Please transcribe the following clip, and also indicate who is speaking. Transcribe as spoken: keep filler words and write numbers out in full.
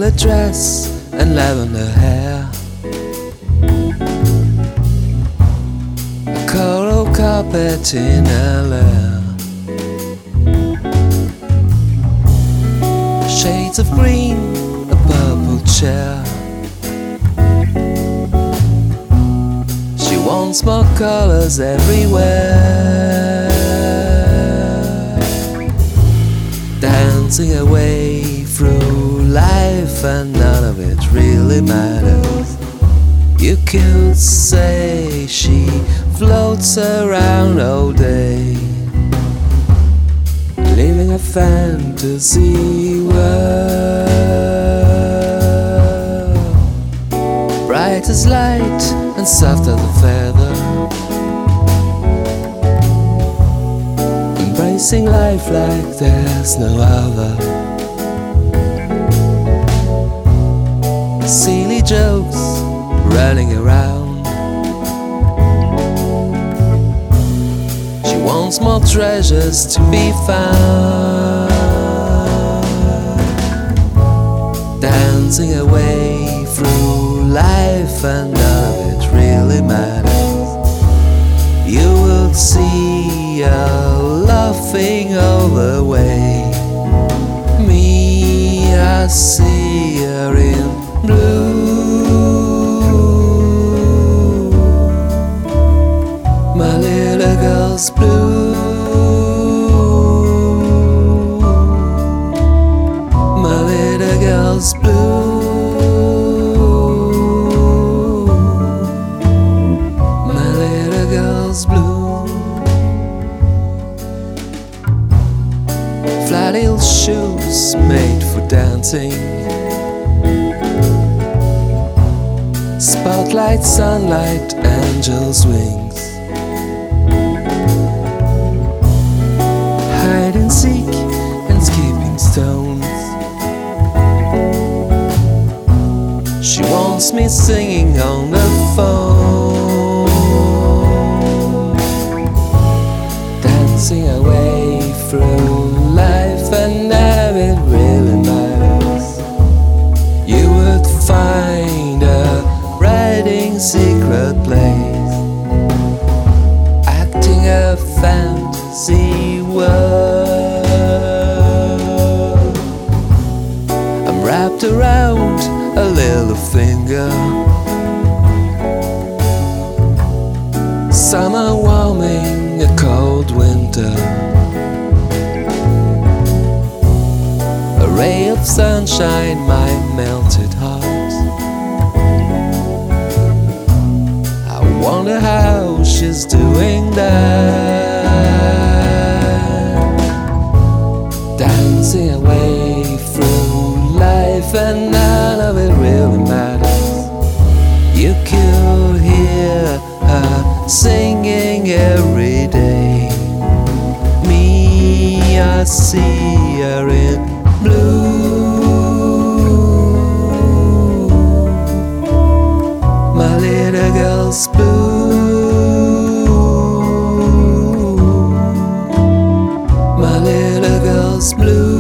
Speaker 1: violet dress and lavender hair, a coral carpet in her lair, shades of green, a purple chair. She wants more colors everywhere, dancing away through life, and none of it really matters. You could say she floats around all day, living a fantasy world, bright as light and soft as a feather, embracing life like there's no other. Silly jokes running around, she wants more treasures to be found, dancing away through life, and none of it really matters. You will see her laughing all the way. Me, I see her in blue. My little girl's blue. My little girl's blue. My little girl's blue. Flat heel shoes made for dancing, spotlight, sunlight, angel's wings, hide and seek and skipping stones. She wants me singing on the phone, dancing away through life, and none of it really matters. You would find her writing secret plays, acting a fantasy world. I'm wrapped around a little finger, summer warming a cold winter, a ray of sunshine, my melted heart. I wonder how she's doing that, dancing away through life, and none of it really matters. You could hear her singing every day. Me, I see her in blue. My little girl's blue. My little girl's blue.